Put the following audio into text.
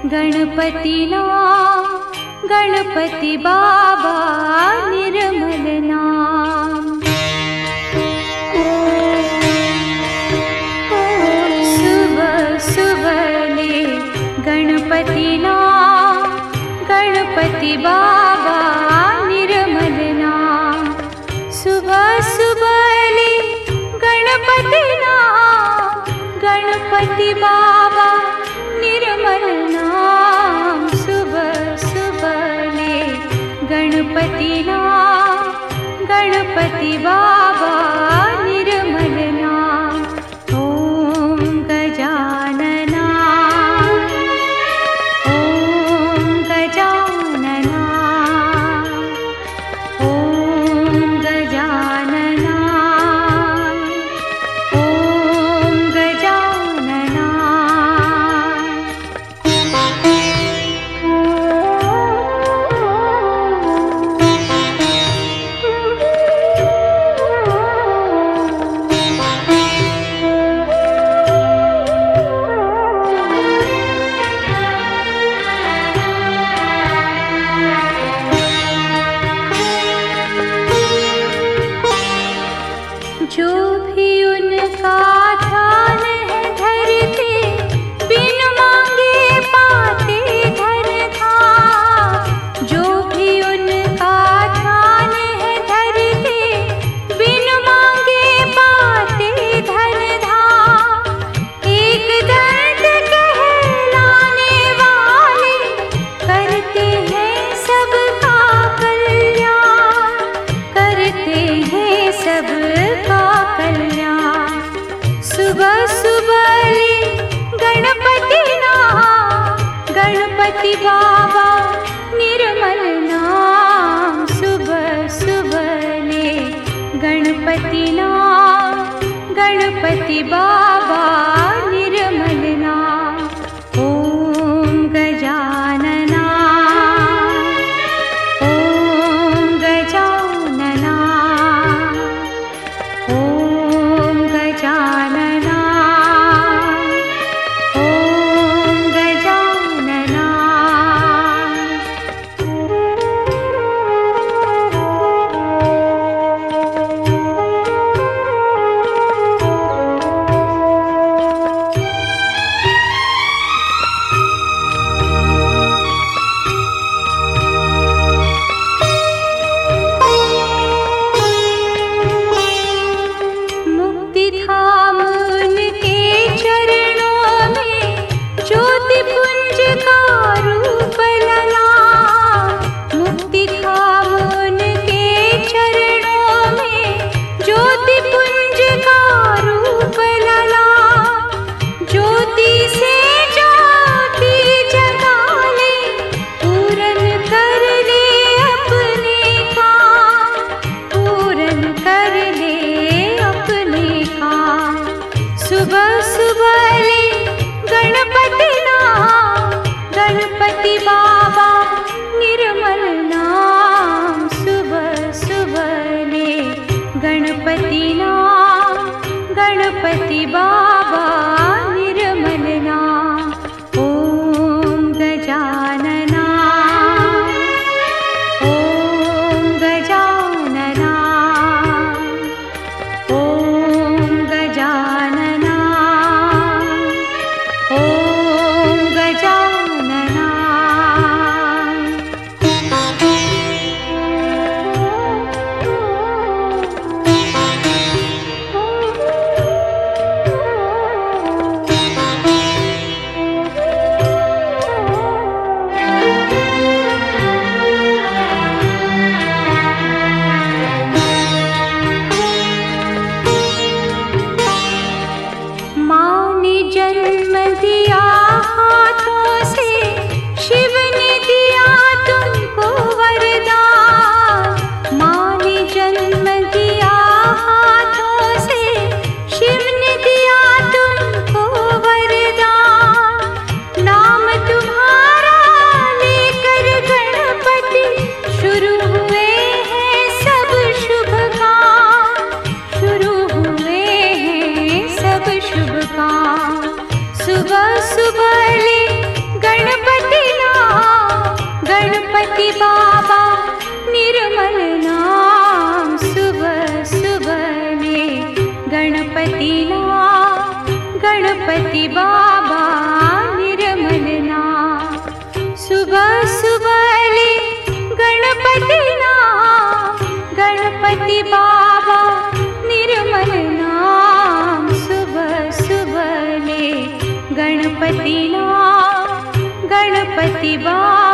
गणपति नाम गणपति बाबा निर्मल नाम। सुबह सुबह गणपति नाम गणपति बाबा निर्मल नाम। सुबह सुबह गणपति नाम गणपति बाबा निर्मल नाम। सुबह सुबह गणपति नाम गणपति बाबा निर्मल नाम। ओम गजानना ओम गजानना ओम गजानना ओम गजानना। जो भी उनका ध्यान है धरते, बिन मांगे पाते धन धाम। जो भी उनका ध्यान है धरते, बिन मांगे पाते धन धाम। एक दर्द कहलाने वाले करते हैं सबका कल्याण, करते हैं सबका कल्याण। सुबह सुबह गणपति नाम गणपति बाबा निर्मल नाम। सुबह सुबह गणपति नाम गणपति बाबा निर्मल नाम। ओम गजानना ओम गजानना ओम गजानना ओम गजानना। मुक्ति धाम उनके चरणों में, ज्योति पुंज का रूप लला। मुक्ति धाम उनके चरणों में, ज्योति पुंज का रूप लला। ज्योति से ज्योति जगा ले, पूरन कर ले अपने काम, पूरन कर ले अपने काम। सुबह सुबह गणपति नाम गणपति बाबा निर्मल नाम। सुबह सुबह गणपति नाम गणपति बाबा निर्मल नाम। ओम गजानना ओम गजानना ओम गजानना ओम गजानना। माँ ने जन्म दिया हाथों से, शिव ने दिया तुमको वरदान। माँ ने जन्म दिया हाथों से, शिव ने दिया तुमको वरदान। नाम तुम्हारा लेकर गणपति, शुरू हुए हैं सब शुभ काम, शुरू हुए हैं सब शुभ काम। सुबह सुबह गणपति गणपति बाबा निर्मल नाम। सुबह सुबह ले गणपति नाम, गणपति बाबा निर्मल नाम। सुबह सुबह ले गणपति नाम, गणपति बाबा